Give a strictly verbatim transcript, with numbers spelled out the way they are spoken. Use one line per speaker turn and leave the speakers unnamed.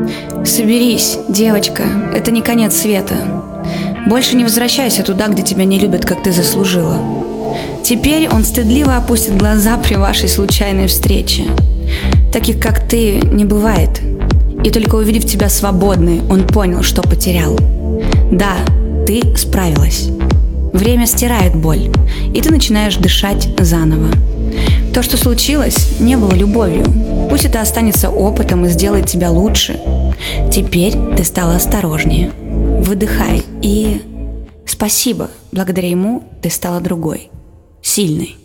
Соберись, девочка, это не конец света. Больше не возвращайся туда, где тебя не любят, как ты заслужила. Теперь он стыдливо опустит глаза при вашей случайной встрече. Таких, как ты, не бывает. И только увидев тебя свободной, он понял, что потерял. Да, ты справилась. Время стирает боль, и ты начинаешь дышать заново. То, что случилось, не было любовью. Пусть это останется опытом и сделает тебя лучше. Теперь ты стала осторожнее. Выдыхай и... Спасибо, благодаря ему ты стала другой, сильной.